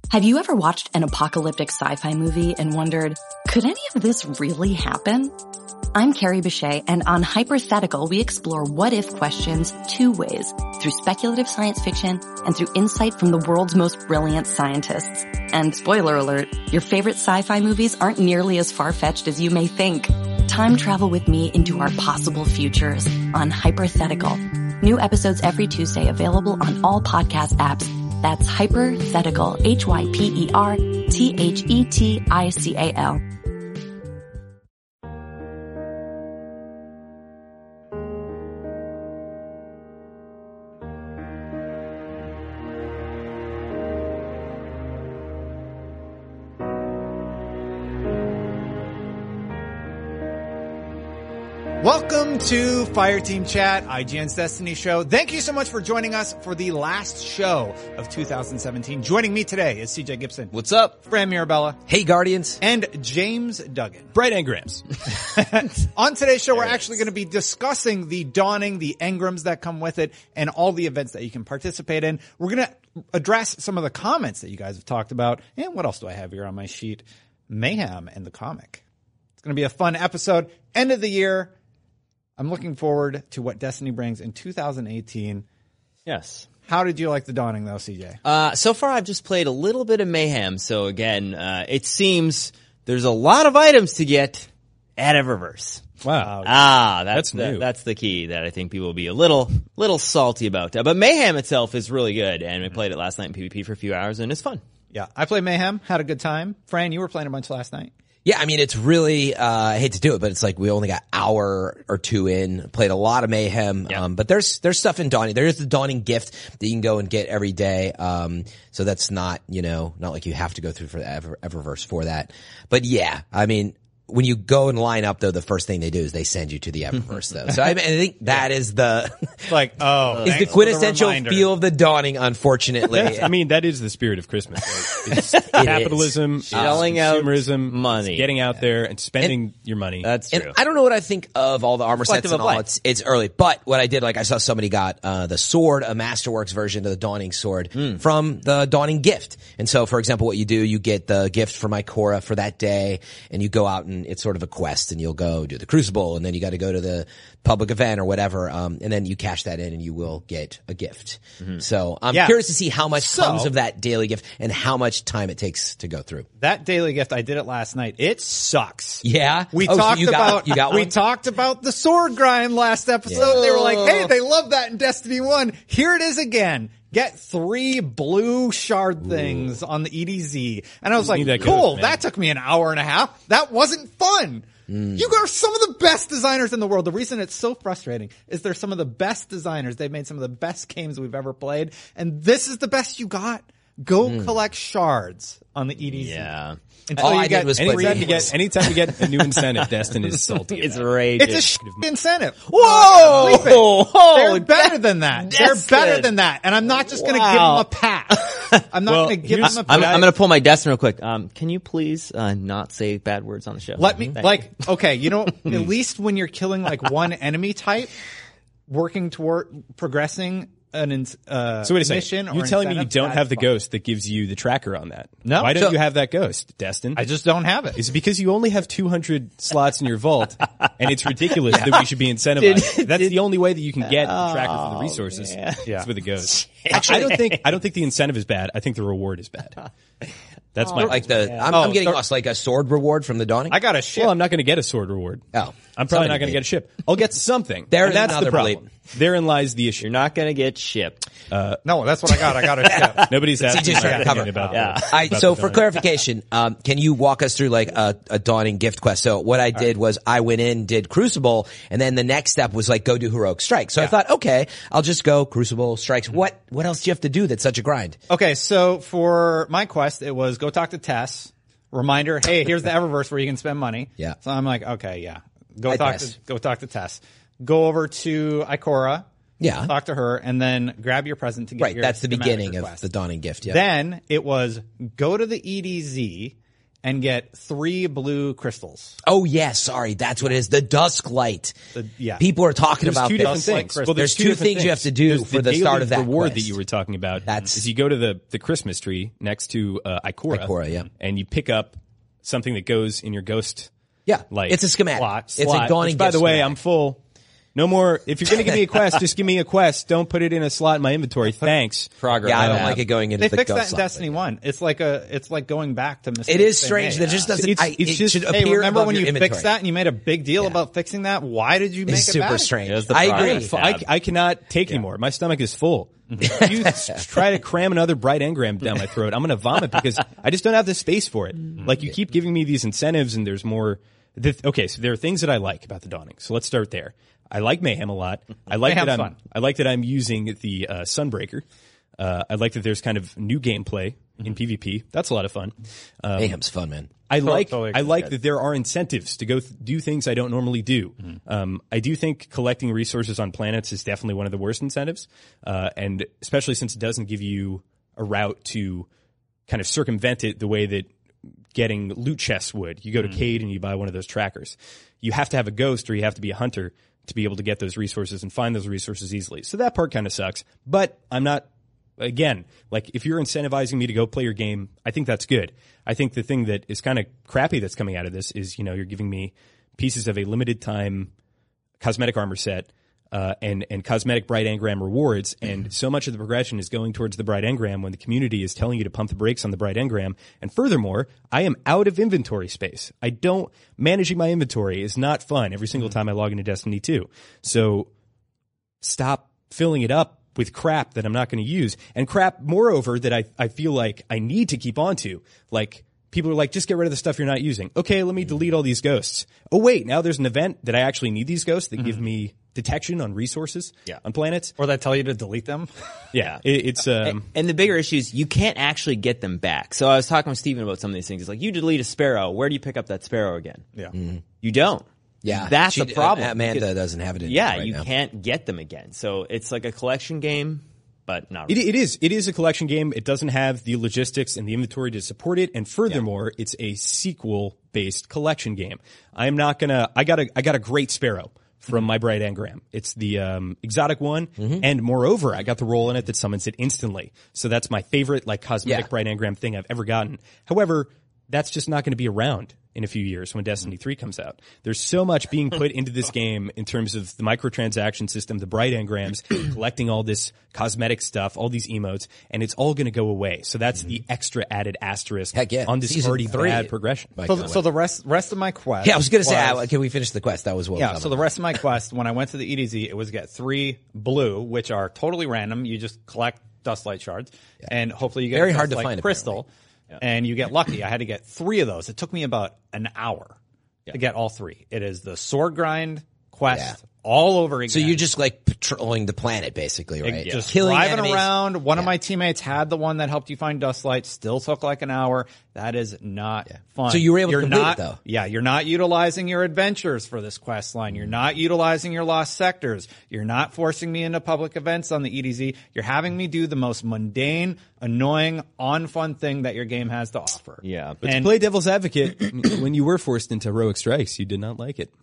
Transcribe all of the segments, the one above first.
Have you ever watched an apocalyptic sci-fi movie and wondered, could any of this really happen? I'm Carrie Bechet, and on Hypothetical, we explore what-if questions two ways, through speculative science fiction and through insight from the world's most brilliant scientists. And spoiler alert, your favorite sci-fi movies aren't nearly as far-fetched as you may think. Time travel with me into our possible futures on Hypothetical. New episodes every Tuesday, available on all podcast apps. That's Hypothetical, Hyperthetical. Welcome to Fireteam Chat, IGN's Destiny show. Thank you so much for joining us for the last show of 2017. Joining me today is CJ Gibson. What's up? Fran Mirabella. Hey, Guardians. And James Duggan. Bright Engrams. On today's show, we're actually going to be discussing the dawning, the engrams that come with it, and all the events that you can participate in. We're going to address some of the comments that you guys have talked about. And what else do I have here on my sheet? Mayhem and the comic. It's going to be a fun episode. End of the year. I'm looking forward to what Destiny brings in 2018. Yes. How did you like the dawning, though, CJ? So far, I've just played a little bit of Mayhem. So again, it seems there's a lot of items to get at Eververse. Wow. That's new. That's the key that I think people will be a little salty about. But Mayhem itself is really good, and we played it last night in PvP for a few hours, and it's fun. Yeah, I played Mayhem, had a good time. Fran, you were playing a bunch last night. Yeah, I mean, it's really, I hate to do it, but it's like we only got an hour or two in, played a lot of Mayhem. Yeah. But there's stuff in Dawning. There is the Dawning gift that you can go and get every day. So that's not, not like you have to go through for the Eververse for that. But yeah, I mean, when you go and line up, though, the first thing they do is they send you to the Eververse, though. So I think that is the is the quintessential feel of the Dawning. Unfortunately, that is the spirit of Christmas. Right? It's capitalism, shelling out consumerism, money, getting out there and spending your money. That's true. And I don't know what I think of all the armor sets and all. It's early, but what I did, I saw somebody got the sword, a Masterworks version of the Dawning sword from the Dawning gift. And so, for example, what you do, you get the gift for Mycora for that day, and you go out and it's sort of a quest, and you'll go do the Crucible, and then you got to go to the public event or whatever, and then you cash that in and you will get a gift. So I'm curious to see how much comes of that daily gift and how much time it takes to go through. That daily gift, I did it last night. It sucks. Yeah? We talked about the sword grind last episode. Yeah. They were like, hey, they love that in Destiny 1. Here it is again. Get 3 blue shard things on the EDZ. And I was like, cool, that took me an hour and a half. That wasn't fun. You are some of the best designers in the world. The reason it's so frustrating is they're some of the best designers. They've made some of the best games we've ever played. And this is the best you got. Go collect shards on the EDZ. Yeah. All I did was anytime you get a new incentive, Destin is salty. It's rage. It's a incentive. Whoa! They're better than that. They're better than that. And I'm not just going to give them a pass. I'm not going to give them a pass. I'm going to pull my Destin real quick. Can you please not say bad words on the show? Let me, at least when you're killing one enemy type, working toward progressing so wait a second. You're telling me you don't have the ghost that gives you the tracker on that? No. Why don't you have that ghost, Destin? I just don't have it. Is it because you only have 200 slots in your vault, and it's ridiculous that we should be incentivized? That's the only way that you can get the tracker for the resources. It's with a ghost. Actually, I don't think the incentive is bad. I think the reward is bad. That's my I'm getting us a sword reward from the Dawning. I got a ship. Well, I'm not going to get a sword reward. Oh, I'm probably not going to get a ship. I'll get something. That's the problem. Therein lies the issue. You're not going to get ship. No, that's what I got. I got a ship. Nobody's asking my opinion about that. So for clarification, can you walk us through a Dawning gift quest? So what I did was I went in, did Crucible, and then the next step was go do Heroic Strike. So I thought, okay, I'll just go Crucible, Strikes. What else do you have to do that's such a grind? Okay, so for my quest, it was go talk to Tess. Reminder, hey, here's the Eververse where you can spend money. Yeah. So I'm like, okay, yeah. Go talk to Tess. Go over to Ikora. Yeah. Talk to her, and then grab your present to get your that's the beginning request. of the Dawning gift. Yeah. Then it was go to the EDZ and get 3 blue crystals. Oh yeah, sorry, that's what it is. The dusk light. Yeah. People are talking There's about two different this. things. Well, there's two things you have to do for the start of that reward quest. that you were talking about. That's is you go to the Christmas tree next to Ikora, yeah, and you pick up something that goes in your ghost. Yeah, light. it's a schematic. It's a dawning. Which, by the way, schematic. I'm full. No more. If you're going to give me a quest, just give me a quest. Don't put it in a slot in my inventory. Thanks. Progress. Yeah, I don't like it going into They the fixed ghost that in slot. Destiny 1. It's like going back to mistakes. It is they strange. made. That just doesn't. It's it just- should Hey, appear remember above when your you inventory. fixed that and you made a big deal about fixing that? Why did you make It's it super back? strange. It was the I progress agree. tab. I cannot take anymore. My stomach is full. If you try to cram another bright engram down my throat, I'm going to vomit because I just don't have the space for it. Like, you keep giving me these incentives and there's more. Okay, so there are things that I like about the Dawning. So let's start there. I like Mayhem a lot. I like Mayhem's that fun. I like that I'm using the Sunbreaker. I like that there's kind of new gameplay in PvP. That's a lot of fun. Mayhem's fun, man. I like totally that there are incentives to go do things I don't normally do. I do think collecting resources on planets is definitely one of the worst incentives, and especially since it doesn't give you a route to kind of circumvent it the way that getting loot chests would. You go to Cade and you buy one of those trackers. You have to have a ghost or you have to be a hunter to be able to get those resources and find those resources easily. So that part kind of sucks, but I'm not. Again, like, if you're incentivizing me to go play your game, I think that's good. I think the thing that is kind of crappy that's coming out of this is, you're giving me pieces of a limited time cosmetic armor set, and cosmetic bright engram rewards, and so much of the progression is going towards the bright engram when the community is telling you to pump the brakes on the bright engram. And furthermore, I am out of inventory space. Managing my inventory is not fun every single time I log into Destiny 2. So stop filling it up with crap that I'm not going to use, and crap, moreover, that I feel like I need to keep on to. Like, people are like, just get rid of the stuff you're not using. Okay, let me delete all these ghosts. Oh wait, now there's an event that I actually need these ghosts that give me detection on resources on planets. Or they tell you to delete them. Yeah, it's And the bigger issue is you can't actually get them back. So I was talking with Steven about some of these things. It's like, you delete a sparrow. Where do you pick up that sparrow again? Yeah. You don't. Yeah, That's the problem. Amanda doesn't have it in Yeah, right you now. can't get them again. So it's like a collection game, but not really. It is a collection game. It doesn't have the logistics and the inventory to support it, and furthermore, it's a sequel-based collection game. I got a great sparrow from my bright engram. It's the exotic one, and moreover, I got the roll in it that summons it instantly. So that's my favorite cosmetic bright engram thing I've ever gotten. However, that's just not going to be around in a few years when Destiny 3 comes out. There's so much being put into this game in terms of the microtransaction system, the bright engrams, collecting all this cosmetic stuff, all these emotes, and it's all going to go away. So that's the extra added asterisk on this Season already 3. bad progression. So the rest of my quest. Yeah, I was going to say, can we finish the quest? That was what. Yeah, so the rest of my quest, when I went to the EDZ, it was get 3 blue, which are totally random. You just collect dust light shards, and hopefully you get Very a hard dust to light find, crystal, and you get lucky. I had to get 3 of those. It took me about an hour to get all 3. It is the sword grind quest all over again. So you're just patrolling the planet, basically, right? Just killing driving enemies. around. One of my teammates had the one that helped you find dust light. Still took like an hour. That is not fun. So you were able to complete not, it, though. Yeah, you're not utilizing your adventures for this quest line. You're not utilizing your lost sectors. You're not forcing me into public events on the EDZ. You're having me do the most mundane, annoying, unfun thing that your game has to offer. Yeah. But to play devil's advocate, when you were forced into heroic strikes, you did not like it.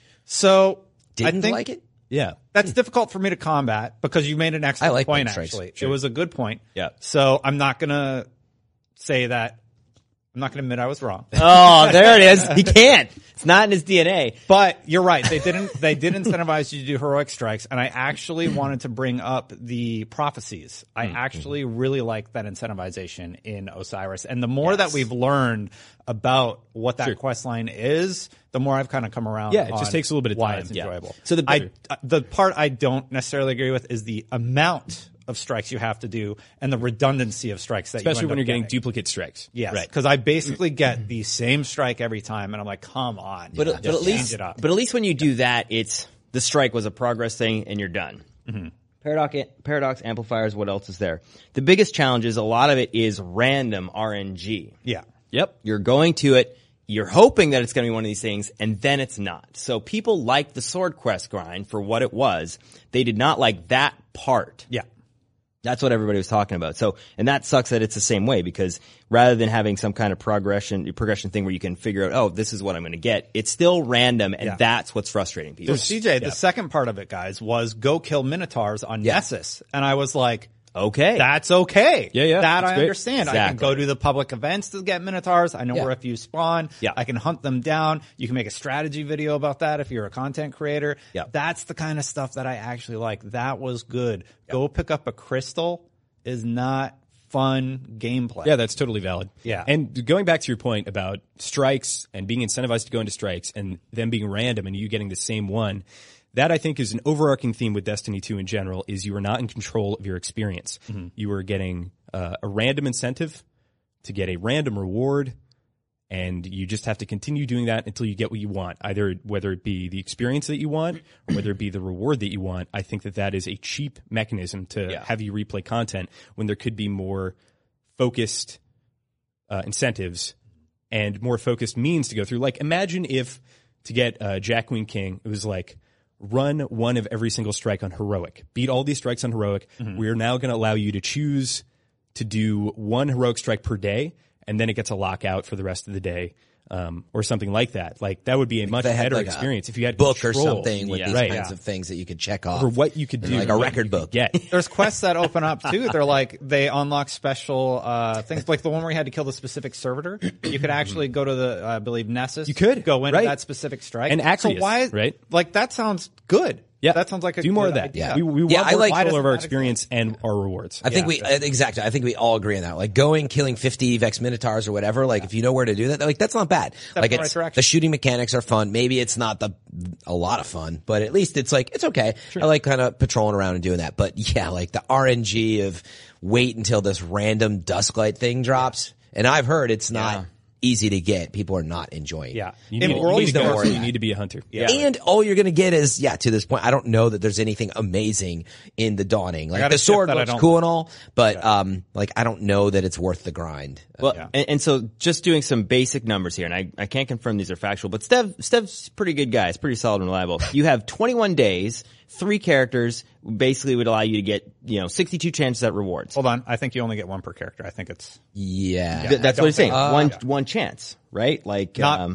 So Didn't I think like it? Yeah. that's difficult for me to combat because you made an excellent like point, Pink Strikes. actually. Sure. It was a good point. Yeah. So I'm not going to say that. I'm not going to admit I was wrong. Oh, there it is. He can't. It's not in his DNA. But you're right. They did incentivize you to do heroic strikes. And I actually wanted to bring up the prophecies. I actually really like that incentivization in Osiris. And the more that we've learned about what that quest line is, the more I've kind of come around. Yeah, it just takes a little bit of why time. it's Yeah. enjoyable. So the part I don't necessarily agree with is the amount of strikes you have to do and the redundancy of strikes that Especially you end when up you're getting getting. duplicate strikes. Yes, Right. because I basically get the same strike every time, and I'm like, come on. But at least when you do that, it's the strike was a progress thing and you're done. Paradox amplifiers. What else is there? The biggest challenge is a lot of it is random RNG. Yeah. Yep. You're going to it. You're hoping that it's going to be one of these things, and then it's not. So people like the sword quest grind for what it was. They did not like that part. Yeah. That's what everybody was talking about. So, and that sucks that it's the same way, because rather than having some kind of progression thing where you can figure out, oh, this is what I'm going to get, it's still random, and that's what's frustrating people. So CJ, the second part of it, guys, was go kill Minotaurs on Nessus. And I was like, okay. That's okay. Yeah. That I great. understand. Exactly. I can go to the public events to get Minotaurs. I know where a few spawn. Yeah. I can hunt them down. You can make a strategy video about that if you're a content creator. Yeah. That's the kind of stuff that I actually like. That was good. Yeah. Go pick up a crystal is not fun gameplay. Yeah, that's totally valid. Yeah. And going back to your point about strikes and being incentivized to go into strikes and them being random and you getting the same one, that I think is an overarching theme with Destiny 2 in general, is you are not in control of your experience. Mm-hmm. You are getting a random incentive to get a random reward, and you just have to continue doing that until you get what you want, either whether it be the experience that you want or whether it be the reward that you want. I think that is a cheap mechanism to have you replay content when there could be more focused incentives and more focused means to go through. Like, imagine if to get Jack Queen King, it was like, run one of every single strike on Heroic. Beat all these strikes on Heroic. Mm-hmm. We're now going to allow you to choose to do one Heroic strike per day, and then it gets a lockout for the rest of the day, or something like that. Like, that would be a much better experience if you had book control. Or something with these kinds of things that you could check off. Or what you could do. Like a record book. Get. There's quests that open up too. They're like, they unlock special things, like the one where you had to kill the specific servitor. You could actually go to the, I believe, Nessus. You could. Go into that specific strike. And Axios, so why, right? Like, that sounds good. Yeah, that sounds like a do more good of that. idea. We want more control of our experience and our rewards. I think exactly. I think we all agree on that. Like, going killing 50 Vex Minotaurs or whatever. Like, if you know where to do that, like, that's not bad. Like, it's the shooting mechanics are fun. Maybe it's not a lot of fun, but at least it's like, it's okay. Sure. I like kind of patrolling around and doing that. But yeah, like the RNG of wait until this random Dusklight thing drops. And I've heard it's not easy to get. People are not enjoying it. Yeah. You need to be a hunter. Yeah. And all you're going to get is, to this point, I don't know that there's anything amazing in the Dawning. Like, the sword looks cool and all, but, like, I don't know that it's worth the grind. Well, and so just doing some basic numbers here, and I can't confirm these are factual, but Stev's a pretty good guy. It's pretty solid and reliable. You have 21 days, 3 characters, basically would allow you to get, 62 chances at rewards. Hold on. I think you only get one per character. I think it's... That's what he's saying. One chance, right? Like,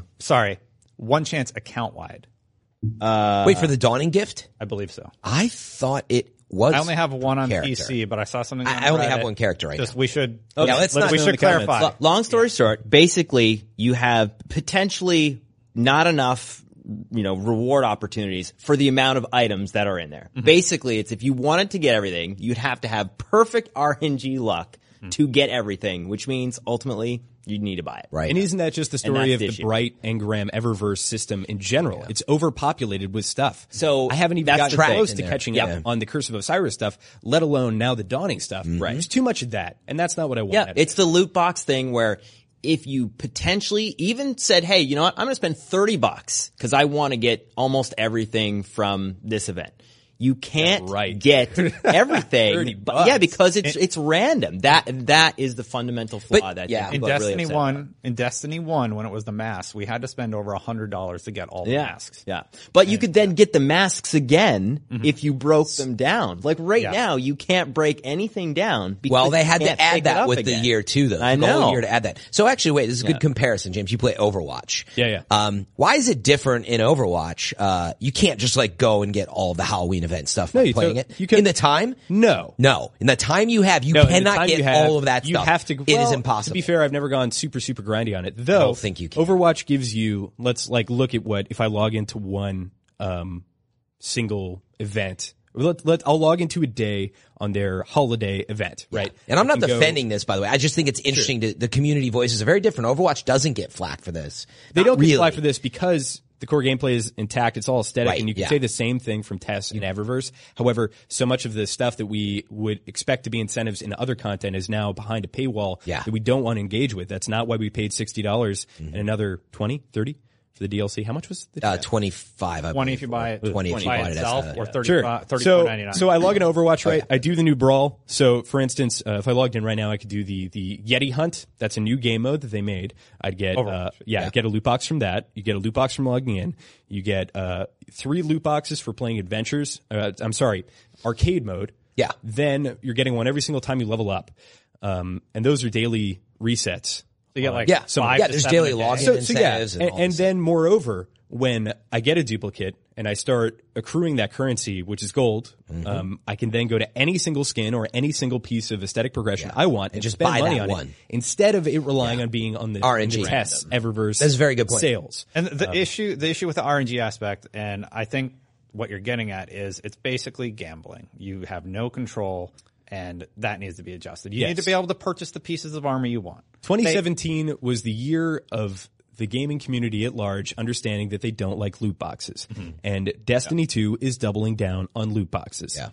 one chance account-wide. Wait, for the Dawning gift? I believe so. I thought it was. I only have one on character. PC, but I saw something on I only have one character right now. We should... we should clarify. Long story short, basically, you have potentially not enough reward opportunities for the amount of items that are in there. Mm-hmm. Basically, it's if you wanted to get everything, you'd have to have perfect RNG luck to get everything, which means ultimately you'd need to buy it. Right. And isn't that just the story of the Bright Engram Eververse system in general? Yeah. It's overpopulated with stuff. So I haven't even gotten close to catching up on the Curse of Osiris stuff, let alone now the Dawning stuff. Mm-hmm. Right. There's too much of that, and that's not what I want. Yeah, it's the loot box thing where if you potentially even said, hey, you know what, I'm going to spend $30 because I want to get almost everything from this event. You can't get everything. Because it's random. That is the fundamental flaw in Destiny 1, in Destiny 1 when it was the masks, we had to spend over $100 to get all the masks. Yeah. But you could then get the masks again if you broke them down. Like now you can't break anything down because they had to add that with the year too though. I know. Whole year to add that. So actually this is a good comparison, James. You play Overwatch. Yeah. Why is it different in Overwatch? You can't just like go and get all the Halloween event stuff by playing it. You can, in the time? No. In the time you have, you cannot get all of that stuff. You have to. It is impossible. To be fair, I've never gone super grandy on it. Though, I don't think you can. Overwatch gives you, let's like look at what, if I log into one single event. I'll log into a day on their holiday event, right? And I'm not defending this, by the way. I just think it's interesting. The community voices are very different. Overwatch doesn't get flack for this. They don't get flack for this because the core gameplay is intact. It's all aesthetic. And you can say the same thing from TES and Eververse. However, so much of the stuff that we would expect to be incentives in other content is now behind a paywall that we don't want to engage with. That's not why we paid $60 and another 20, 30 for the DLC. How much was the DLC? 25, I believe. 20 if you buy it. 20 if you buy it itself, or 30, sure. $34.99. So I log in Overwatch, right? I do the new Brawl. So for instance, if I logged in right now, I could do the Yeti Hunt. That's a new game mode that they made. I'd get, I'd get a loot box from that. You get a loot box from logging in. You get, 3 loot boxes for playing adventures. Arcade mode. Yeah. Then you're getting one every single time you level up. And those are daily resets. So you get like there's daily login incentives. And then moreover, when I get a duplicate and I start accruing that currency, which is gold, I can then go to any single skin or any single piece of aesthetic progression I want and just spend buy money that on one. it instead of it relying on being on the RNG tests, Eververse. That's a very good point. Sales. And the issue with the RNG aspect, and I think what you're getting at is it's basically gambling. You have no control, and that needs to be adjusted. You need to be able to purchase the pieces of armor you want. 2017 was the year of the gaming community at large understanding that they don't like loot boxes. And Destiny 2 is doubling down on loot boxes. Yeah.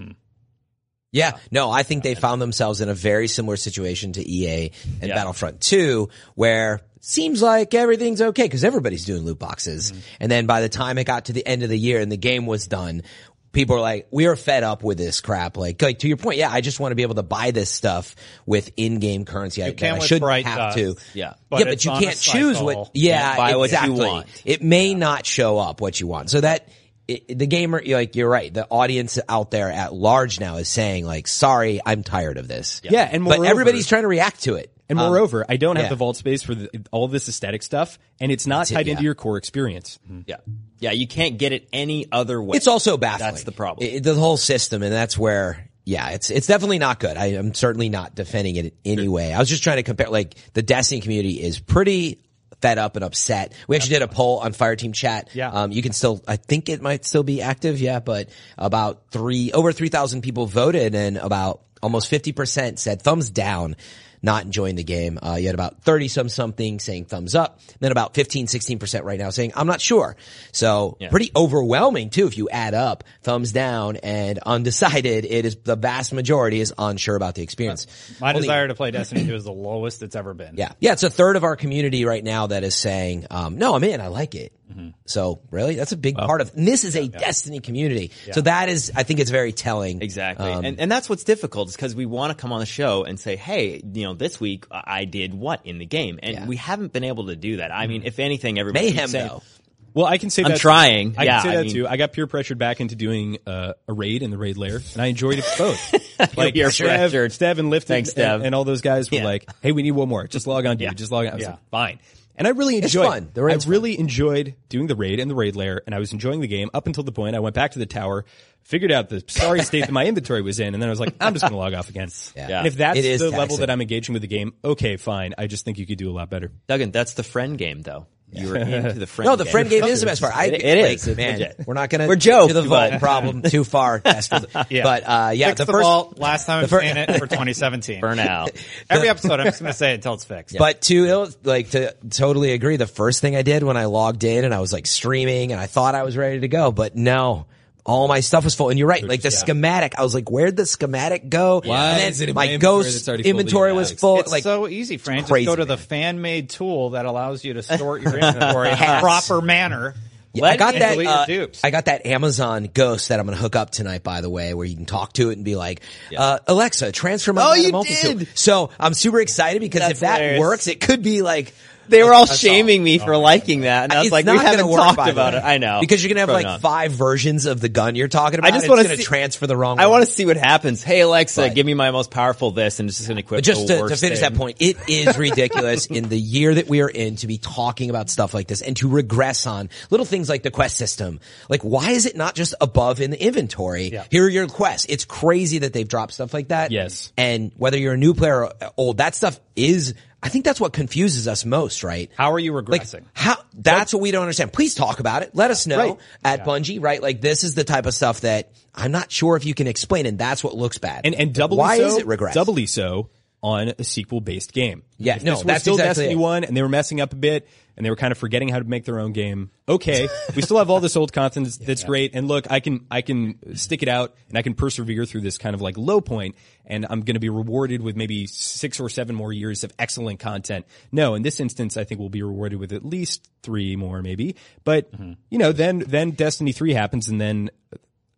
Yeah, no, I think they found themselves in a very similar situation to EA and Battlefront 2, where seems like everything's okay because everybody's doing loot boxes. And then by the time it got to the end of the year and the game was done, people are like, we are fed up with this crap. Like to your point, I just want to be able to buy this stuff with in-game currency. I shouldn't have to. Yeah. But you can't choose what, buy what exactly. you want. It may not show up what you want. So that, the gamer, you're right. The audience out there at large now is saying like, sorry, I'm tired of this. Yeah. And moreover, but everybody's trying to react to it. And moreover, I don't have the vault space for all this aesthetic stuff, and it's not tied into your core experience. Yeah, you can't get it any other way. It's also baffling. That's the problem. The whole system, and that's where, it's definitely not good. I am certainly not defending it in any way. I was just trying to compare, like, the Destiny community is pretty fed up and upset. We actually did a poll on Fireteam Chat. Yeah. You can still, I think it might still be active, but about over 3,000 people voted, and about almost 50% said thumbs down. Not enjoying the game. You had about 30-something saying thumbs up. Then about 16% right now saying, I'm not sure. So pretty overwhelming too if you add up thumbs down and undecided. It is the vast majority is unsure about the experience. My desire to play Destiny 2 is the lowest it's ever been. Yeah, it's a third of our community right now that is saying, no, I'm in. I like it. So really, that's a big part of, and this is a Destiny community. So that is, I think it's very telling. Exactly. And that's what's difficult is because we want to come on the show and say, hey, this week I did what in the game? And we haven't been able to do that. I mean, if anything, everybody Mayhem saying, though. Well, I can say that. I'm trying. I can say that too. I got peer pressured back into doing a raid in the raid lair, and I enjoyed it both. Like Stev and Lift and all those guys were like, "Hey, we need one more. Just log on, dude. Just log on." I was like, "Fine." And I really enjoyed. I really enjoyed doing the raid in the raid lair, and I was enjoying the game up until the point I went back to the tower, figured out the sorry state that my inventory was in, and then I was like, I'm just going to log off again. And if that's the level that I'm engaging with the game, okay, fine. I just think you could do a lot better. Duggan, that's the friend game, though. You were into the friend game. No, the friend game is the best part. It is. Man, we're not going to joke to the vault problem too far. But Fix the first vault. Last time I'm saying it for 2017. Burn out. Every episode, I'm just going to say it until it's fixed. But to totally agree, the first thing I did when I logged in and I was like streaming and I thought I was ready to go, but no. All my stuff was full. And you're right, like the schematic, I was like, where'd the schematic go? Why and is it in my Ghost inventory was full. It's like, so easy, Frank. Crazy, just go to the fan-made tool that allows you to sort your inventory in a proper manner. Yeah, I got I got that Amazon Ghost that I'm going to hook up tonight, by the way, where you can talk to it and be like, Alexa, transfer my multi-tool. So I'm super excited because if that works, it could be like, they were all shaming me for liking that, and I was like, we haven't talked about it. I know. Because you're going to have like 5 versions of the gun you're talking about. I just want to transfer the wrong one. I want to see what happens. Hey, Alexa, give me my most powerful this, and it's just going to equip just the worst to finish that point, it is ridiculous in the year that we are in to be talking about stuff like this and to regress on little things like the quest system. Like, why is it not just above in the inventory? Yeah. Here are your quests. It's crazy that they've dropped stuff like that. Yes. And whether you're a new player or old, that stuff is, I think that's what confuses us most, right? How are you regressing? That's what we don't understand. Please talk about it. Let us know at Bungie, right? Like, this is the type of stuff that I'm not sure if you can explain, and that's what looks bad. And why is it regress? Doubly so on a sequel-based game. Yeah, if this was still Destiny 1, and they were messing up a bit, and they were kind of forgetting how to make their own game. Okay, we still have all this old content that's great, and look, I can stick it out, and I can persevere through this kind of like low point, and I'm going to be rewarded with maybe 6 or 7 more years of excellent content. No, in this instance, I think we'll be rewarded with at least 3 more, maybe. But then Destiny 3 happens, and then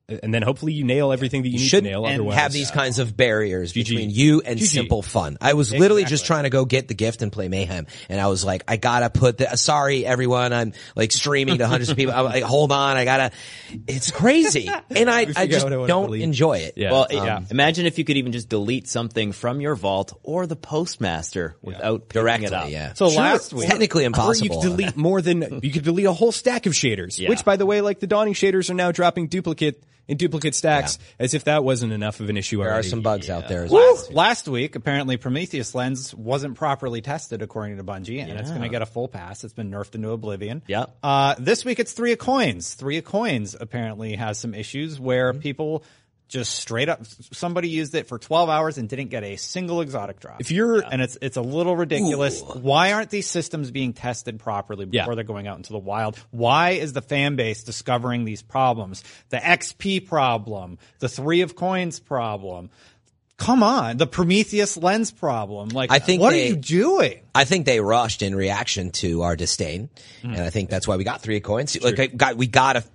and then hopefully you nail everything that you need to nail. And otherwise, have these kinds of barriers between you and simple fun. I was literally just trying to go get the gift and play Mayhem, and I was like, I gotta put sorry everyone, I'm like streaming to hundreds of people. I'm like, hold on, it's crazy. And I just don't enjoy it. Yeah. Well, imagine if you could even just delete something from your vault or the postmaster without picking it up. Yeah. So last week, technically impossible. Or you could delete you could delete a whole stack of shaders, which by the way, like the Dawning shaders are now dropping duplicate stacks, as if that wasn't enough of an issue already. There are some bugs out there as well. Last week, apparently Prometheus Lens wasn't properly tested according to Bungie, and it's going to get a full pass. It's been nerfed into oblivion. Yeah. This week it's 3 of Coins. 3 of Coins apparently has some issues where people just straight up, somebody used it for 12 hours and didn't get a single exotic drop. And it's a little ridiculous. Ooh. Why aren't these systems being tested properly before they're going out into the wild? Why is the fan base discovering these problems? The XP problem, the 3 of Coins problem. Come on, the Prometheus Lens problem. Like, what are you doing? I think they rushed in reaction to our disdain, and I think that's why we got 3 of Coins. Like, we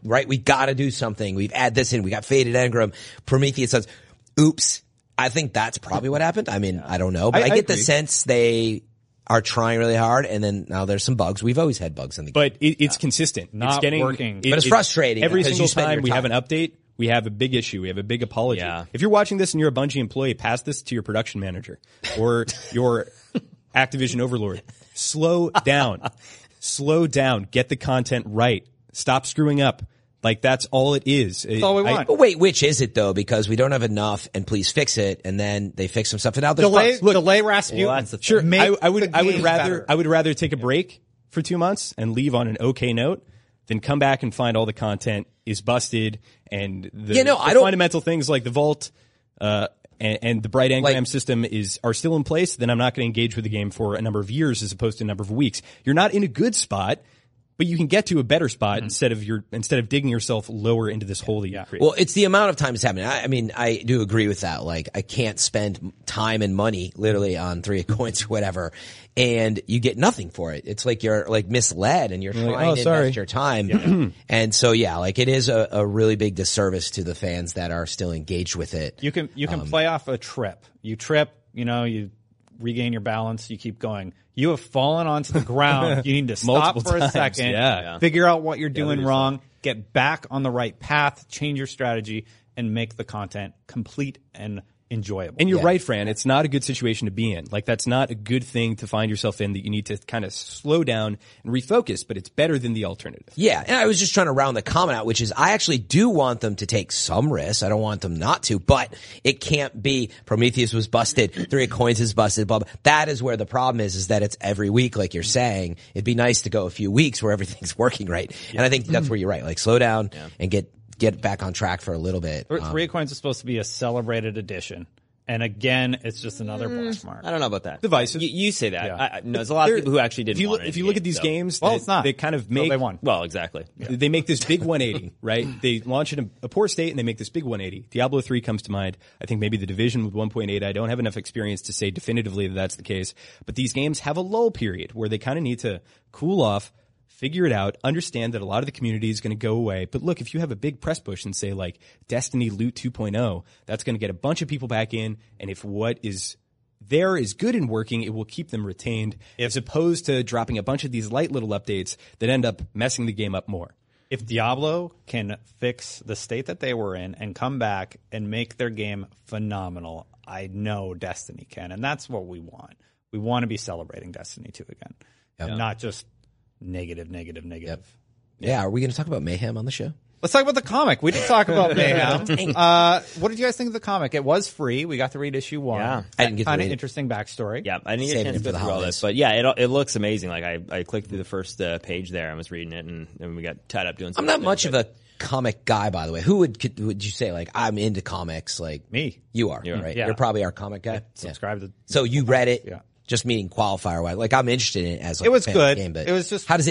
gotta do something. We've add this in. We got Faded Engram. Prometheus says, "Oops." I think that's probably what happened. I mean, I don't know, but I get the sense they are trying really hard, and then now there's some bugs. We've always had bugs in the game. But it's consistent. Not working. But it's frustrating. Every single time we have an update, we have a big issue. We have a big apology. Yeah. If you're watching this and you're a Bungie employee, pass this to your production manager or your Activision overlord. Slow down. Slow down. Get the content right. Stop screwing up. Like, that's all it is. That's all we want. But wait, which is it though? Because we don't have enough, and please fix it. And then they fix some stuff, and now there's bugs. Delay Rasputin. Well, that's the sure. I would better. rather take a break for 2 months and leave on an okay note than come back and find all the content is busted and the fundamental things like the vault and the bright engram system are still in place. Then I'm not going to engage with the game for a number of years as opposed to a number of weeks. You're not in a good spot, but you can get to a better spot instead of digging yourself lower into this hole that you create. Well, it's the amount of time it's happening. I mean, I do agree with that. Like, I can't spend time and money literally on 3 of Coins or whatever, and you get nothing for it. It's like you're like misled, and you're trying to invest your time. Yeah. And so, like, it is a really big disservice to the fans that are still engaged with it. You can play off a trip. You trip, you regain your balance, you keep going. You have fallen onto the ground. You need to stop for a second, figure out what you're doing wrong, get back on the right path, change your strategy, and make the content complete and enjoyable. And you're right, Fran. It's not a good situation to be in. Like, that's not a good thing to find yourself in, that you need to kind of slow down and refocus, but it's better than the alternative. Yeah, and I was just trying to round the comment out, which is I actually do want them to take some risks. I don't want them not to, but it can't be Prometheus was busted, 3 of Coins is busted, blah, blah. That is where the problem is that it's every week, like you're saying. It'd be nice to go a few weeks where everything's working right. Yeah. And I think that's where you're right. Like, slow down and get back on track for a little bit. 3 of Coins is supposed to be a celebrated edition. And again, it's just another black mark. I don't know about that. Divisive. You say that. Yeah. No, there's a lot of people who actually didn't want it. If you look at these games, it's not. They kind of make... they won. Well, exactly. Yeah. They make this big 180, right? They launch it in a poor state and they make this big 180. Diablo 3 comes to mind. I think maybe The Division with 1.8. I don't have enough experience to say definitively that that's the case. But these games have a lull period where they kind of need to cool off, figure it out, understand that a lot of the community is going to go away. But look, if you have a big press push and say like Destiny Loot 2.0, that's going to get a bunch of people back in. And if what is there is good and working, it will keep them retained, as opposed to dropping a bunch of these light little updates that end up messing the game up more. If Diablo can fix the state that they were in and come back and make their game phenomenal, I know Destiny can. And that's what we want. We want to be celebrating Destiny 2 again, not just negative. Yep. Yeah, are we going to talk about Mayhem on the show? Let's talk about the comic. We didn't talk about Mayhem. What did you guys think of the comic? It was free. We got to read issue 1. Yeah. I didn't get to read it. Interesting backstory. Yeah, I didn't get a chance to go through all this. But it looks amazing. Like, I clicked through the first page there and was reading it, and then we got tied up doing something. I'm not much of a comic guy, by the way. Who would you say, like, I'm into comics? Like, me. You are, right? Yeah. You're probably our comic guy. Subscribe to. So you read it? Yeah. Just meaning qualifier wise. Like, I'm interested in it as like it was a fan good. Of the game, but it was just how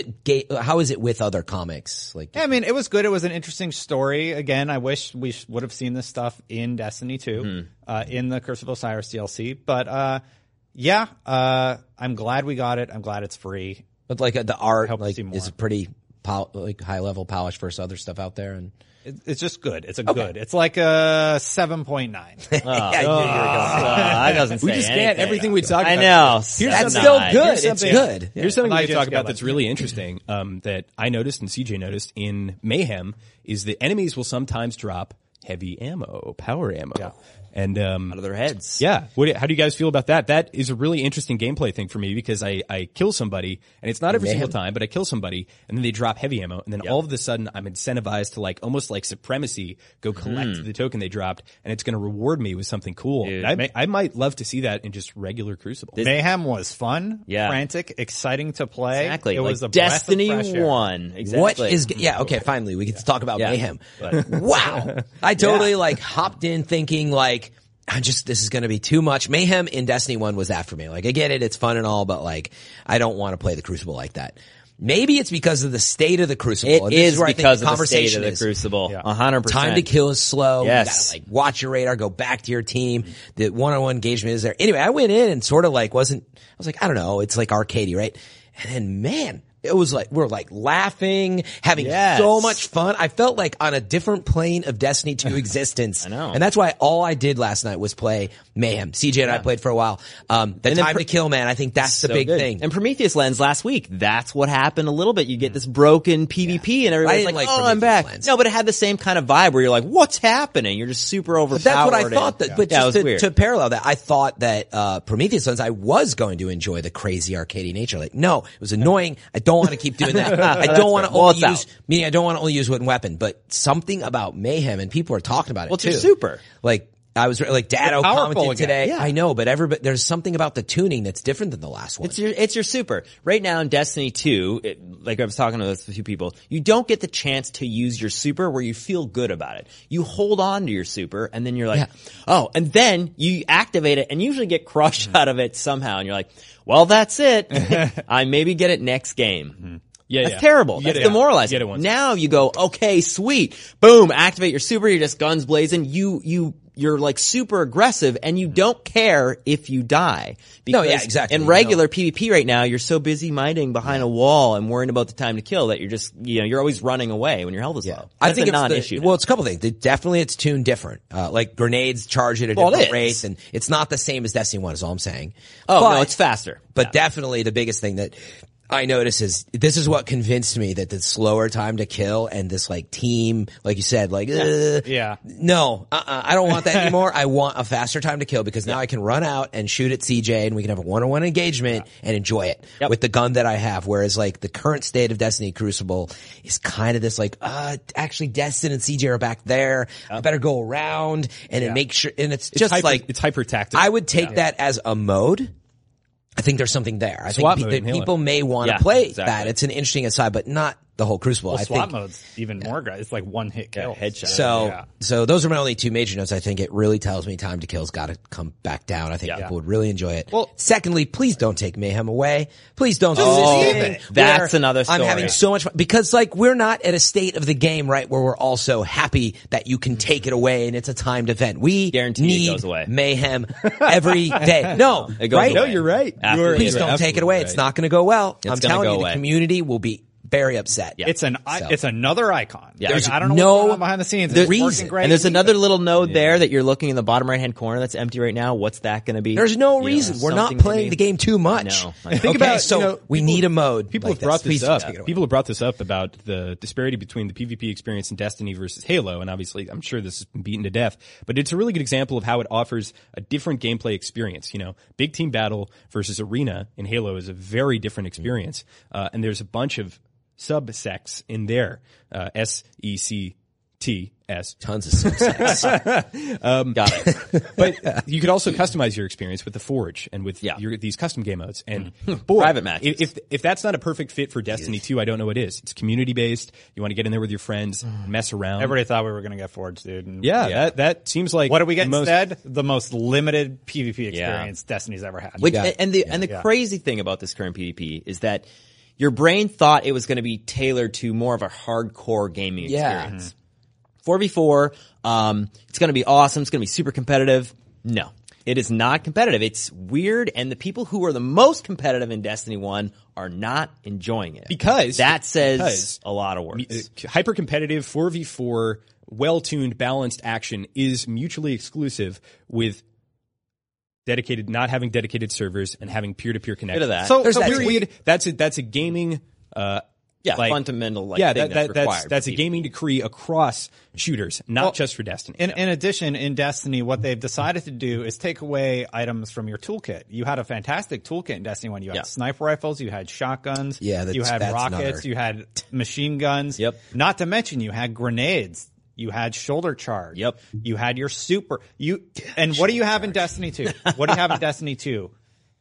is it with other comics? Like, I mean, it was good. It was an interesting story. Again, I wish we would have seen this stuff in Destiny 2, in the Curse of Osiris DLC. But I'm glad we got it. I'm glad it's free. But like the art, like, is it pretty high level polish versus other stuff out there? And It's just good. It's good. It's like a 7.9. That doesn't say We just anything. can't. Everything we talk about. I know. That's still good. It's good. Here's something we just talk got about like that's really interesting that I noticed and CJ noticed in Mayhem is that enemies will sometimes drop heavy ammo, power ammo. Yeah. And Out of their heads. yeah, how do you guys feel about that? That is a really interesting gameplay thing for me because I kill somebody, and it's not every single time, but I kill somebody, and then they drop heavy ammo, and then all of a sudden I'm incentivized to like almost like supremacy, go collect the token they dropped, and it's going to reward me with something cool. I might love to see that in just regular Crucible. Mayhem was fun, Yeah. frantic, exciting to play. Exactly. It was a Destiny breath of fresh air. 1. Exactly. What is, okay, finally, we get to talk about Mayhem. Wow. I totally like hopped in thinking like, this is going to be too much. Mayhem in Destiny 1 was that for me. Like, I get it. It's fun and all, but like, I don't want to play the Crucible like that. Maybe it's because of the state of the Crucible. It is because of the state of the Crucible. 100%. Time to kill is slow. Yes. You gotta like watch your radar, go back to your team. The one-on-one engagement is there. Anyway, I went in and sort of like I was like, I don't know. It's like arcadey, right? And then man, it was like, we're like laughing, having so much fun. I felt like on a different plane of Destiny 2 existence. I know. And that's why all I did last night was play Mayhem. CJ and I played for a while. The time to kill, man, I think that's the big thing. And Prometheus Lens last week, that's what happened a little bit. You get this broken PvP and everybody's like, oh, I'm back. Lens. No, but it had the same kind of vibe where you're like, what's happening? You're just super overpowered. But that's what I thought. But just to parallel that, I thought that Prometheus Lens, I was going to enjoy the crazy arcadey nature. Like, no, it was annoying. I don't want to keep doing that. I don't want to only use wooden weapon, but something about Mayhem, and people are talking about it it's too. your super. Like, I was like, Dado commented today. Yeah. I know, but there's something about the tuning that's different than the last one. It's your super. Right now in Destiny 2, like I was talking to a few people, you don't get the chance to use your super where you feel good about it. You hold on to your super and then you're like, oh, and then you activate it and usually get crushed out of it somehow. And you're like, well, that's it. I maybe get it next game. That's terrible. That's demoralizing. Now you go, okay, sweet. Boom, activate your super, you're just guns blazing. You're like super aggressive and you don't care if you die. Because exactly. In regular PvP right now, you're so busy mining behind a wall and worrying about the time to kill that you're just, you're always running away when your health is low. I think it's a non-issue. Well, it's a couple things. It's tuned different. Like grenades charge at a different rate, and it's not the same as Destiny 1 is all I'm saying. No, it's faster. But definitely the biggest thing that I notice is this is what convinced me that the slower time to kill and this like team, like you said, like, no, I don't want that anymore. I want a faster time to kill because now I can run out and shoot at CJ and we can have a one-on-one engagement and enjoy it with the gun that I have. Whereas like the current state of Destiny Crucible is kind of this like, actually Destin and CJ are back there. I better go around and make sure, and it's just it's hyper tactical. I would take that as a mode. I think there's something there. I think that people may want to play that. It's an interesting aside, but not the whole Crucible. Well, I SWAT think mode's even more great. It's like one hit kill. Headshot. So those are my only two major notes. I think it really tells me time to kill's got to come back down. I think people would really enjoy it. Well, secondly, please don't take Mayhem away. Please don't do this thing. That's another story. I'm having so much fun because like we're not at a state of the game, right, where we're also happy that you can take it away and it's a timed event. We guarantee it goes away. Mayhem every day. No, it goes away. No, you're right. Please don't take it away. It's not going to go well. I'm telling you, the community will be very upset. It's another icon. Yeah. I don't know what's going on behind the scenes. It's working great. And there's another little node there that you're looking in the bottom right hand corner that's empty right now. What's that going to be? There's no reason. We're not playing the game too much. No. Think about we need a mode. People have brought this up. People have brought this up about the disparity between the PvP experience in Destiny versus Halo, and obviously I'm sure this has been beaten to death, but it's a really good example of how it offers a different gameplay experience. Big team battle versus arena in Halo is a very different experience, and there's a bunch of subsects in there, SECTS. Tons of subsects. Got it. But you could also customize your experience with the Forge and with these custom game modes. And boy, private matches. If that's not a perfect fit for Destiny 2, I don't know what is. It's community based. You want to get in there with your friends, mess around. Everybody thought we were going to get Forge, dude. And that seems like what did we get instead? The most limited PvP experience Destiny's ever had. And the crazy thing about this current PvP is that your brain thought it was going to be tailored to more of a hardcore gaming experience. 4v4, it's going to be awesome. It's going to be super competitive. No. It is not competitive. It's weird, and the people who are the most competitive in Destiny 1 are not enjoying it. Because that says a lot of words. Hyper-competitive 4v4, well-tuned, balanced action is mutually exclusive with not having dedicated servers and having peer-to-peer connection. Bit of that. So That's weird. That's a gaming fundamental thing that's required. That's a gaming decree across shooters, not just for Destiny. In addition, in Destiny, what they've decided to do is take away items from your toolkit. You had a fantastic toolkit in Destiny 1. You had sniper rifles, you had shotguns, you had rockets, you had machine guns. Yep. Not to mention you had grenades. You had shoulder charge. Yep. You had your super. And what do you have in Destiny 2? What do you have in Destiny 2?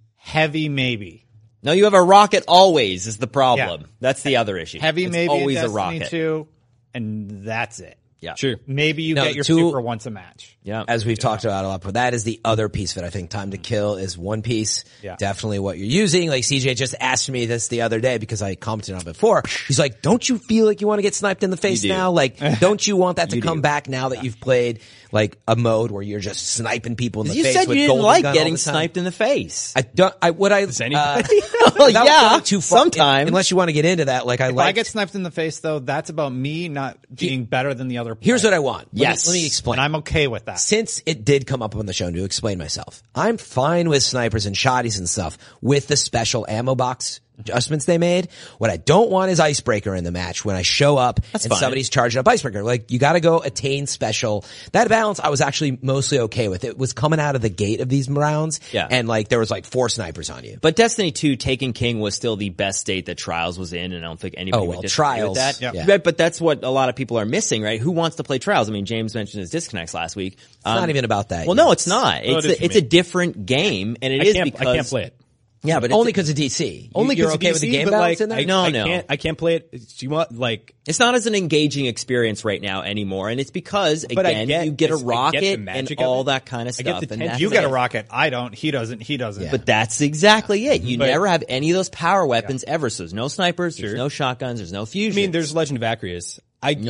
Heavy maybe. No, you have a rocket always is the problem. Yeah. That's the other issue. Heavy it's maybe always in Destiny a rocket. 2, and that's it. Yeah. Sure. Maybe you get your super once a match. Yeah. As we've talked about a lot, but that is the other piece of it. I think time to kill is one piece. Yeah. Definitely what you're using. Like CJ just asked me this the other day because I commented on it before. He's like, don't you feel like you want to get sniped in the face now? Like, don't you want that to come back now that you've played like a mode where you're just sniping people in the face with golden gun? You said you didn't like getting sniped in the face. Does anybody? Well, yeah, too far, sometimes. Unless you want to get into that. Like if I get sniped in the face though, that's about me not being better than the other player. Here's what I want. Let me explain. And I'm okay with that. Since it did come up on the show, to explain myself, I'm fine with snipers and shotties and stuff with the special ammo box adjustments they made. What I don't want is icebreaker in the match when I show up somebody's charging up icebreaker. Like, you gotta go attain special. That balance I was actually mostly okay with. It was coming out of the gate of these rounds. Yeah. And like, there was like 4 snipers on you. But Destiny 2, Taken King was still the best state that Trials was in, and I don't think anybody would disagree with that. Yeah. But that's what a lot of people are missing, right? Who wants to play Trials? I mean, James mentioned his disconnects last week. It's not even about that. Well, no, it's not. It's a different game, and it is because I can't play it. Yeah, but only because of DC. Only you're because okay DC, with the game but balance like, in there? No. I can't play it. Do you want like? It's not as an engaging experience right now anymore, and it's because again you get a rocket and all that kind of stuff. You get a rocket. I don't. He doesn't. Yeah. But that's exactly it. You never have any of those power weapons ever. So there's no snipers, there's no shotguns, there's no fusion. I mean, there's Legend of Acreus.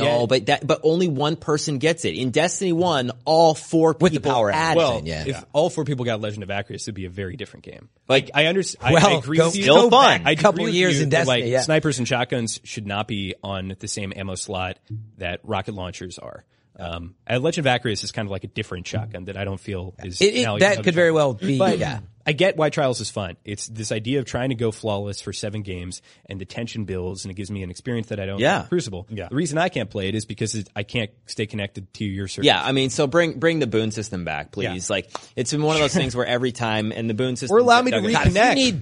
But only one person gets it. In Destiny 1, all 4 people with the power had it. If all 4 people got Legend of Acreus, it'd be a very different game. Like, I understand. Well, I agree with you. Still fun. A couple of years in Destiny, snipers and shotguns should not be on the same ammo slot that rocket launchers are. Legend of Acreus is kind of like a different shotgun that I don't feel is that could very well be. But I get why Trials is fun. It's this idea of trying to go flawless for 7 games, and the tension builds, and it gives me an experience that I don't get in Crucible. Yeah. The reason I can't play it is because I can't stay connected to your server. Yeah, I mean, so bring the boon system back, please. Yeah. Like, it's been one of those things where every time, and the boon system... Or allow me to reconnect.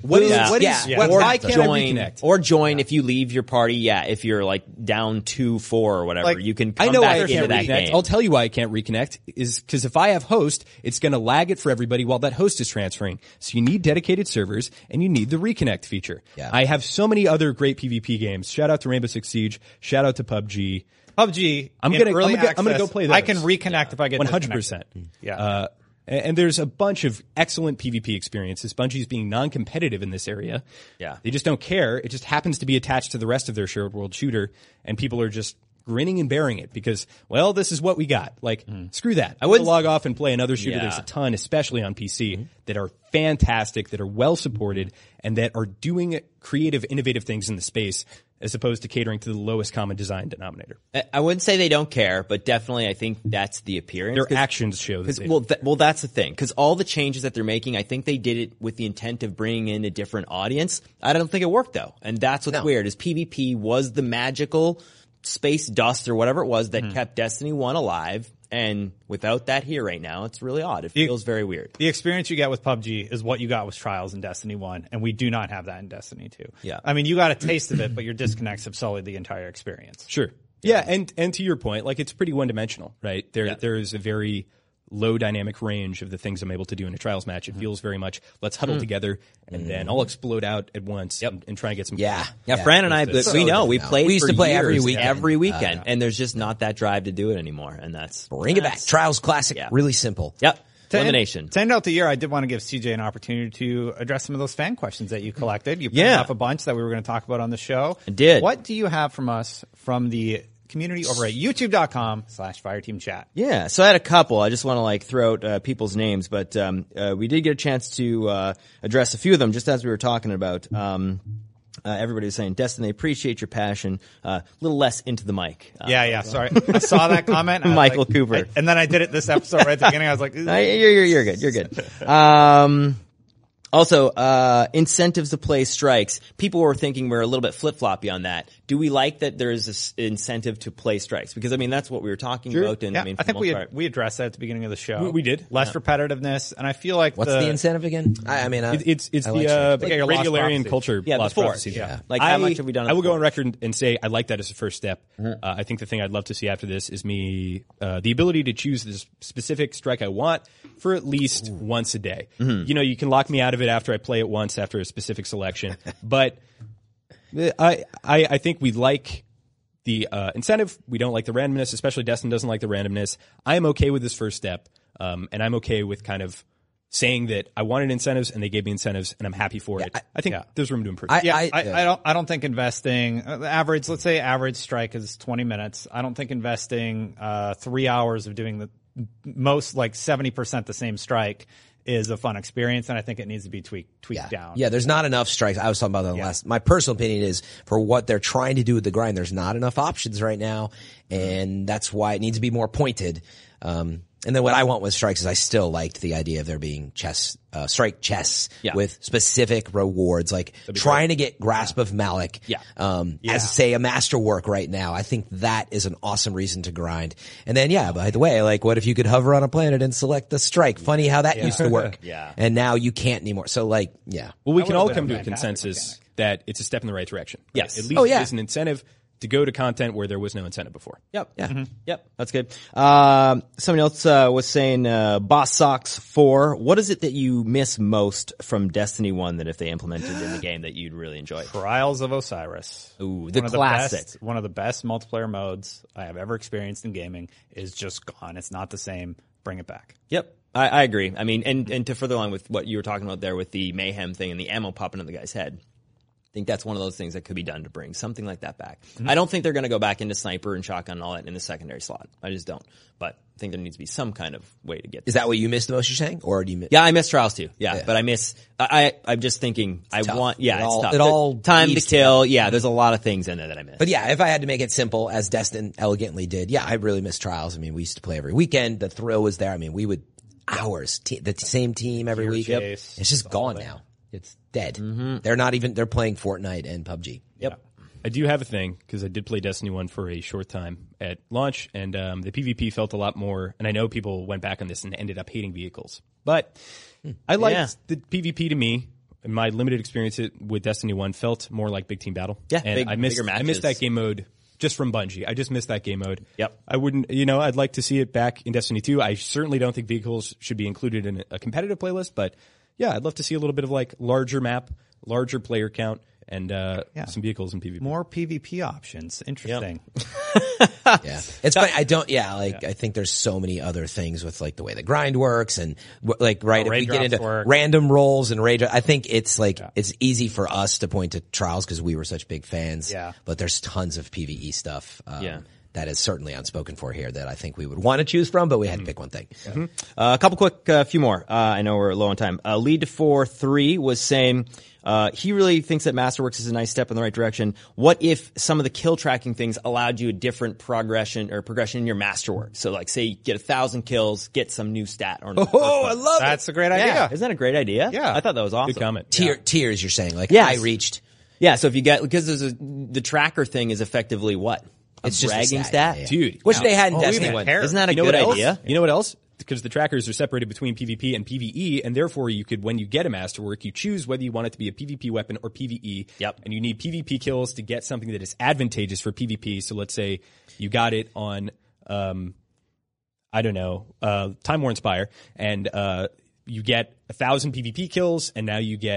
Why can't I reconnect? Or join if you leave your party, if you're like down 2-4 or whatever, you can come back into that game. I'll tell you why I can't reconnect, is because if I have host, it's going to lag it for everybody while that host is transferring. So you need dedicated servers, and you need the reconnect feature. Yeah. I have so many other great PvP games. Shout out to Rainbow Six Siege. Shout out to PUBG. I'm gonna go play those. I can reconnect if I get 100%. Yeah. And there's a bunch of excellent PvP experiences. Bungie's being non-competitive in this area. Yeah. They just don't care. It just happens to be attached to the rest of their shared world shooter, and people are just grinning and bearing it because, well, this is what we got. Like, screw that. I would log off and play another shooter. There's a ton, especially on PC, that are fantastic, that are well supported, and that are doing creative, innovative things in the space as opposed to catering to the lowest common design denominator. I wouldn't say they don't care, but definitely I think that's the appearance. Their actions show that. Well, that's the thing. Because all the changes that they're making, I think they did it with the intent of bringing in a different audience. I don't think it worked, though. And that's what's weird, is PvP was the magical space dust or whatever it was that kept Destiny 1 alive, and without that here right now, it's really odd. It feels very weird. The experience you get with PUBG is what you got with Trials in Destiny 1, and we do not have that in Destiny 2. Yeah. I mean, you got a taste of it, but your disconnects have sullied the entire experience. Sure. Yeah, and to your point, like, it's pretty one-dimensional, right? There is a very low dynamic range of the things I'm able to do in a Trials match. It feels very much, let's huddle together, and then I'll explode out at once and try and get some... Yeah, Fran and I, we played. We used to play every weekend, and there's just not that drive to do it anymore, and that's... Bring it back. Trials Classic, really simple. Yep. Elimination. To end out the year, I did want to give CJ an opportunity to address some of those fan questions that you collected. You printed off a bunch that we were going to talk about on the show. I did. What do you have from us from the community over at youtube.com/fireteamchat. Yeah, so I had a couple. I just want to like throw out people's names, but we did get a chance to address a few of them just as we were talking about. Everybody was saying, Destin, they appreciate your passion. A little less into the mic. Sorry. I saw that comment. Michael Cooper. And then I did it this episode right at the beginning. I was like, you're good. You're good. Also, incentives to play strikes. People were thinking we're a little bit flip-floppy on that. Do we like that there is this incentive to play strikes? Because, I mean, that's what we were talking about. And, yeah, I mean, I think we addressed that at the beginning of the show. We did. Less repetitiveness, and I feel like what's the incentive again? It's I like the Regularian culture. Yeah, Lost before. Prophecies. Yeah. Like, how much have we done? I will go on record and say I like that as a first step. I think the thing I'd love to see after this is the ability to choose the specific strike I want for at least once a day. You know, you can lock me out of it after I play it once after a specific selection, but I think we like the incentive. We don't like the randomness, especially Destin doesn't like the randomness. I am okay with this first step, and I'm okay with kind of saying that I wanted incentives and they gave me incentives and I'm happy for it. I think there's room to improve. I don't think investing let's say average strike is 20 minutes. I don't think investing 3 hours of doing the most, like 70% the same strike is a fun experience, and I think it needs to be tweaked down. Yeah, there's not enough strikes. I was talking about that last. My personal opinion is for what they're trying to do with the grind, there's not enough options right now, and that's why it needs to be more pointed. And then what I want with strikes is I still liked the idea of there being strike chests with specific rewards, like trying to get Grasp of Malak, as say a masterwork right now. I think that is an awesome reason to grind. And then, by the way, like what if you could hover on a planet and select the strike? Funny how that used to work. And now you can't anymore. So well, we can all come to a consensus that it's a step in the right direction. Yes. At least it's an incentive to go to content where there was no incentive before. Yep. Yeah. Mm-hmm. Yep. That's good. Somebody else was saying Boss Sox 4. What is it that you miss most from Destiny 1 that if they implemented in the game that you'd really enjoy? Trials of Osiris. Ooh, the classic. One of the best multiplayer modes I have ever experienced in gaming is just gone. It's not the same. Bring it back. Yep. I agree. I mean, and to further along with what you were talking about there with the mayhem thing and the ammo popping in the guy's head. I think that's one of those things that could be done to bring something like that back. Mm-hmm. I don't think they're going to go back into sniper and shotgun and all that in the secondary slot. I just don't. But I think there needs to be some kind of way to get Is that what you missed the most, you're saying? Or do you miss? Yeah, I miss Trials too. Yeah. But I'm just thinking it's tough. It's tough. It all time to kill. Yeah, there's a lot of things in there that I miss. But if I had to make it simple, as Destin elegantly did, I really miss Trials. I mean, we used to play every weekend. The thrill was there. I mean, we would hours, the same team every week. Yep. It's just gone now. It's dead. Mm-hmm. They're playing Fortnite and PUBG. Yep. I do have a thing because I did play Destiny 1 for a short time at launch, and the PvP felt a lot more, and I know people went back on this and ended up hating vehicles. But I liked the PvP to me. My limited experience with Destiny 1 felt more like big team battle. Yeah, and I missed that game mode just from Bungie. I just missed that game mode. Yep. I wouldn't, I'd like to see it back in Destiny 2. I certainly don't think vehicles should be included in a competitive playlist, but I'd love to see a little bit of like larger map, larger player count, and some vehicles in PvP. More PvP options. Interesting. Yep. It's funny. I think there's so many other things with like the way the grind works and if we get into random rolls and raid, I think it's it's easy for us to point to Trials because we were such big fans. Yeah. But there's tons of PvE stuff. That is certainly unspoken for here that I think we would want to choose from, but we had to pick one thing. Mm-hmm. A couple quick, few more. I know we're low on time. Lead to 4-3 was saying, he really thinks that Masterworks is a nice step in the right direction. What if some of the kill tracking things allowed you a different progression in your Masterwork? So like say you get 1,000 kills, get some new stat or I love it. That's a great idea. Yeah. Isn't that a great idea? Yeah. I thought that was awesome. Good comment. Tiers, you're saying I reached. Yeah. So if you get, because the tracker thing is effectively what? It's just bragging a stat? Dude. Which they had in Destiny 1. Isn't that a good idea? You know what else? Because the trackers are separated between PvP and PvE, and therefore you could, when you get a Masterwork, you choose whether you want it to be a PvP weapon or PvE. Yep. And you need PvP kills to get something that is advantageous for PvP. So let's say you got it on, Time War Inspire, and you get 1,000 PvP kills, and now you get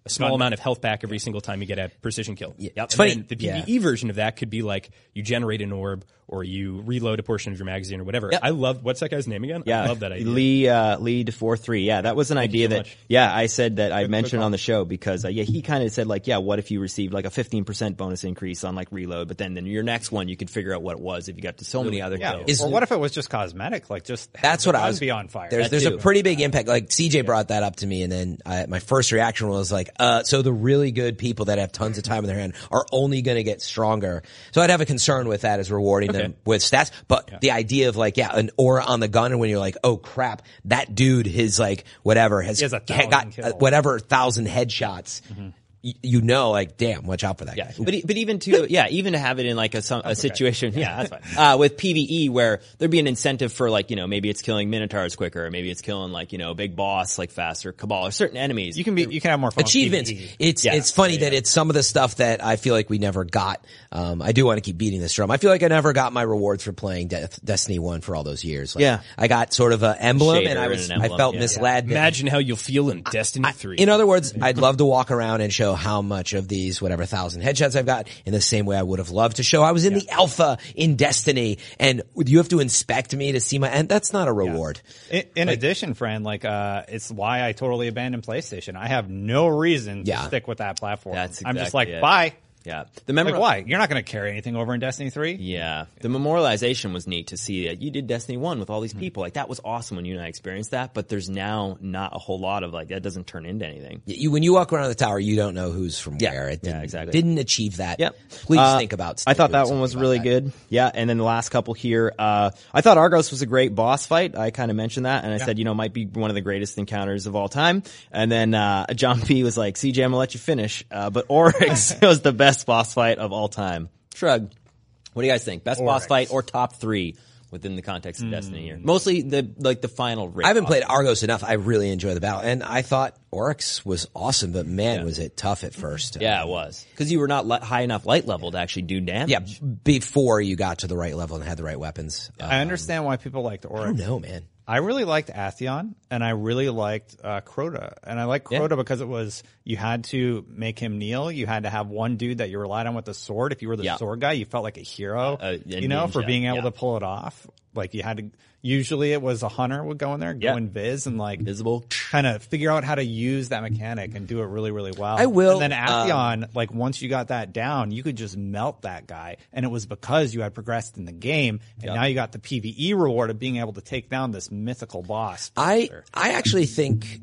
a small amount of health back every single time you get a precision kill. Yep. It's funny. The PvE version of that could be like you generate an orb or you reload a portion of your magazine or whatever. Yep. I love, what's that guy's name again? Yeah. I love that idea. Lee DeFore3. Yeah, that was an idea that, much. I said that I mentioned on the show because, he kind of said like, what if you received like a 15% bonus increase on like reload, but then your next one you could figure out what it was if you got to so many other kills. Or what if it was just cosmetic? Like just that's what I was be on fire. There's a pretty big impact. Like CJ brought that up to me, and then my first reaction was like, so the really good people that have tons of time in their hand are only going to get stronger. So I'd have a concern with that as rewarding them with stats. But the idea of like, an aura on the gun, and when you're like, oh crap, that dude, his like whatever has got whatever 1,000 headshots. Mm-hmm. You know, like, damn, watch out for that guy. But even even to have it in like a situation, that's fine. With PvE where there'd be an incentive for like, maybe it's killing Minotaurs quicker, or maybe it's killing like, a big boss like faster, Cabal, or certain enemies. You can have more fun achievements. It's funny that it's some of the stuff that I feel like we never got. I do want to keep beating this drum. I feel like I never got my rewards for playing Destiny 1 for all those years. Like, I got sort of an emblem, and I felt misled. Imagine how you'll feel in Destiny 3. In other words, I'd love to walk around and show how much of these, 1,000 headshots I've got, in the same way I would have loved to show I was in the alpha in Destiny, and you have to inspect me to see and that's not a reward. In addition, friend, it's why I totally abandoned PlayStation. I have no reason to stick with that platform. I'm just like, bye. Yeah. Why? You're not going to carry anything over in Destiny 3? Yeah. The memorialization was neat to see that you did Destiny 1 with all these people. Like, that was awesome when you and I experienced that, but there's now not a whole lot of, that doesn't turn into anything. When you walk around the tower, you don't know who's from where. It didn't achieve that. Yep. Please think about I thought that one was really good. Yeah, and then the last couple here, I thought Argos was a great boss fight. I kind of mentioned that, and I said, might be one of the greatest encounters of all time. And then John P. was like, CJ, I'm going to let you finish. But Oryx was the best boss fight of all time. Shrug. What do you guys think? Best boss fight or top 3 within the context of Destiny here? Mostly the final rip. I haven't played Argos enough. I really enjoy the battle. And I thought Oryx was awesome, but man, was it tough at first. Yeah, it was. Because you were not high enough light level to actually do damage. Yeah, before you got to the right level and had the right weapons. I understand why people liked Oryx. I don't know, man. I really liked Atheon, and I really liked Crota. And I liked Crota because it was, you had to make him kneel. You had to have one dude that you relied on with the sword. If you were the sword guy, you felt like a hero, for being able to pull it off. Like, you had to, usually it was a hunter would go in there, go invis, and visible, kind of figure out how to use that mechanic and do it really, really well. I will. And then Atheon, once you got that down, you could just melt that guy. And it was because you had progressed in the game, and now you got the PvE reward of being able to take down this mythical boss. I actually think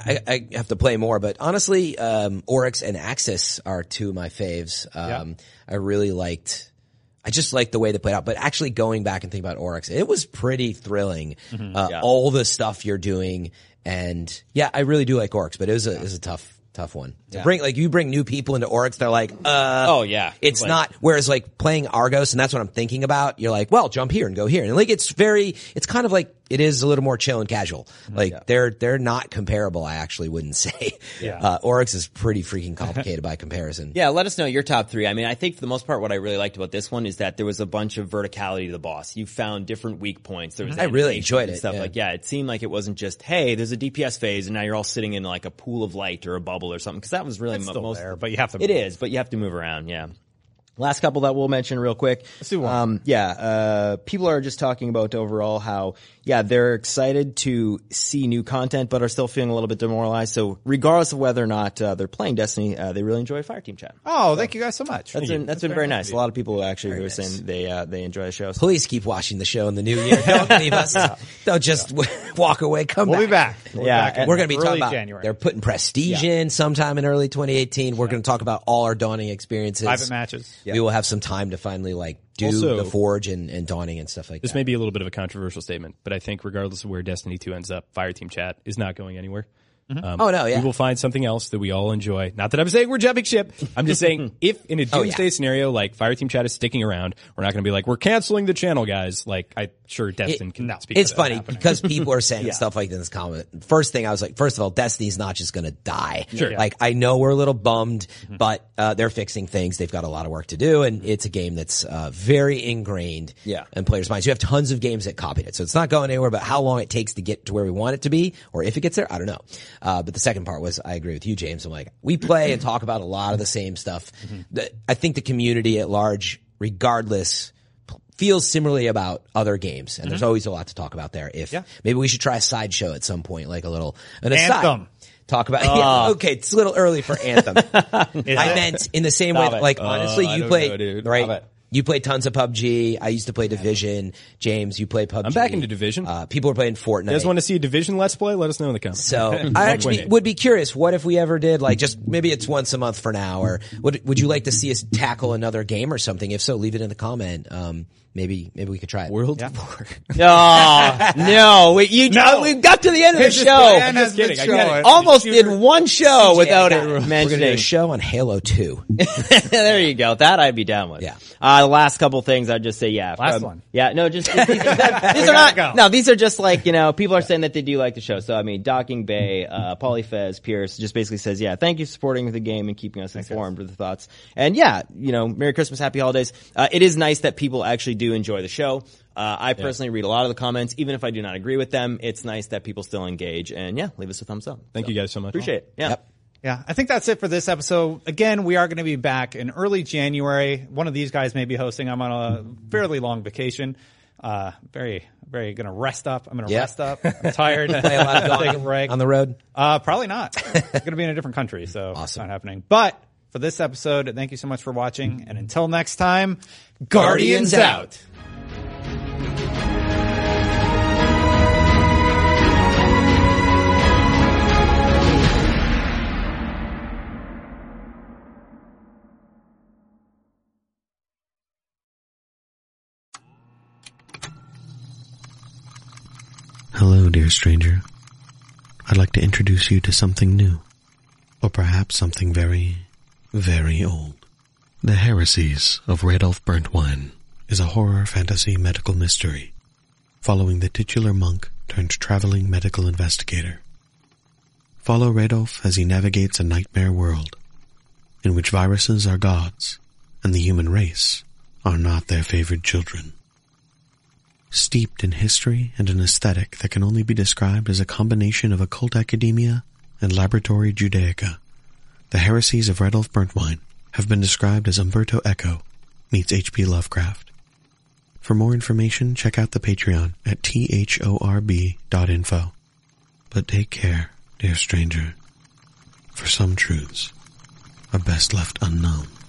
I have to play more, but honestly, Oryx and Axis are two of my faves. I really I just liked the way they played out, but actually going back and thinking about Oryx, it was pretty thrilling. All the stuff you're doing, and I really do like Oryx, but it was a tough one. To bring, you bring new people into Oryx, they're like, it's not, whereas playing Argos, and that's what I'm thinking about, you're like, well, jump here and go here. And it's kind of like, it is a little more chill and casual. They're not comparable, I actually wouldn't say. Oryx is pretty freaking complicated by comparison. Yeah, let us know your top 3. I mean, I think for the most part, what I really liked about this one is that there was a bunch of verticality to the boss. You found different weak points. There was I really enjoyed it. Stuff it seemed like it wasn't just, hey, there's a DPS phase and now you're all sitting in a pool of light or a bubble or something. Cause that was really most there, but you have to move. It is, but you have to move around. Yeah. Last couple that we'll mention real quick. Let's do one. People are just talking about overall how, they're excited to see new content, but are still feeling a little bit demoralized. So regardless of whether or not they're playing Destiny, they really enjoy Fireteam Chat. Oh, thank you guys so much. That's been very nice. A lot of people actually who are saying they enjoy the show. So. Please keep watching the show in the new year. Don't leave us. Don't just walk away. We'll be back. We're going to be talking about January. They're putting Prestige in sometime in early 2018. We're going to talk about all our Dawning experiences. Private matches. We will have some time to finally do also, the Forge and Dawning and stuff like that. This may be a little bit of a controversial statement, but I think regardless of where Destiny 2 ends up, Fireteam Chat is not going anywhere. We will find something else that we all enjoy. Not that I'm saying we're jumping ship. I'm just saying if in a doomsday scenario, Fireteam Chat is sticking around, we're not going to be like, we're canceling the channel, guys. I'm sure Destin can speak to that. It's funny because people are saying stuff like this in this comment. First thing I was like, first of all, Destiny's not just going to die. Sure. I know we're a little bummed, but they're fixing things. They've got a lot of work to do, and it's a game that's very ingrained in players' minds. You have tons of games that copied it, so it's not going anywhere, but how long it takes to get to where we want it to be, or if it gets there, I don't know. But the second part was, I agree with you, James. I'm like, we play and talk about a lot of the same stuff. I think the community at large, regardless, feels similarly about other games, and there's always a lot to talk about there. Maybe we should try a sideshow at some point, like an aside. Anthem. Talk about okay, it's a little early for Anthem. I meant in the same way, like honestly, you play right. You play tons of PUBG. I used to play Division. James, you play PUBG. I'm back into Division. People are playing Fortnite. You guys want to see a Division Let's Play? Let us know in the comments. So I actually would be curious. What if we ever did like just maybe it's once a month for now, or would you like to see us tackle another game or something? If so, leave it in the comment. Maybe we could try it. World of War. No, we got to the end of the show. I'm just kidding. Almost did one show without it mentioning. We're going to do a show on Halo 2. There you go. That I'd be down with. Yeah. The last couple things I'd just say, Last one. Yeah, no, just, these are not, no, these are just like, people are saying that they do like the show. So, I mean, Docking Bay, Polyfez, Pierce just basically says, thank you for supporting the game and keeping us informed with the thoughts. And Merry Christmas, Happy Holidays. It is nice that people actually do enjoy the show. I personally read a lot of the comments, even if I do not agree with them. It's nice that people still engage, and leave us a thumbs up. Thank you guys so much. Appreciate it. Yeah. Yep. Yeah, I think that's it for this episode. Again, we are going to be back in early January. One of these guys may be hosting. I'm on a fairly long vacation. Very going to rest up. I'm going to rest up. I'm tired. Play a lot of take a break. on the road? Probably not. I'm going to be in a different country, so awesome. It's not happening. But for this episode, thank you so much for watching. And until next time, Guardians out. Hello, dear stranger. I'd like to introduce you to something new, or perhaps something very, very old. The Heresies of Radolf Burntwine is a horror fantasy medical mystery following the titular monk turned traveling medical investigator. Follow Radolf as he navigates a nightmare world in which viruses are gods and the human race are not their favored children. Steeped in history and an aesthetic that can only be described as a combination of occult academia and laboratory Judaica, the Heresies of Radolf Burntwine have been described as Umberto Eco meets H.P. Lovecraft. For more information, check out the Patreon at thorb.info. But take care, dear stranger, for some truths are best left unknown.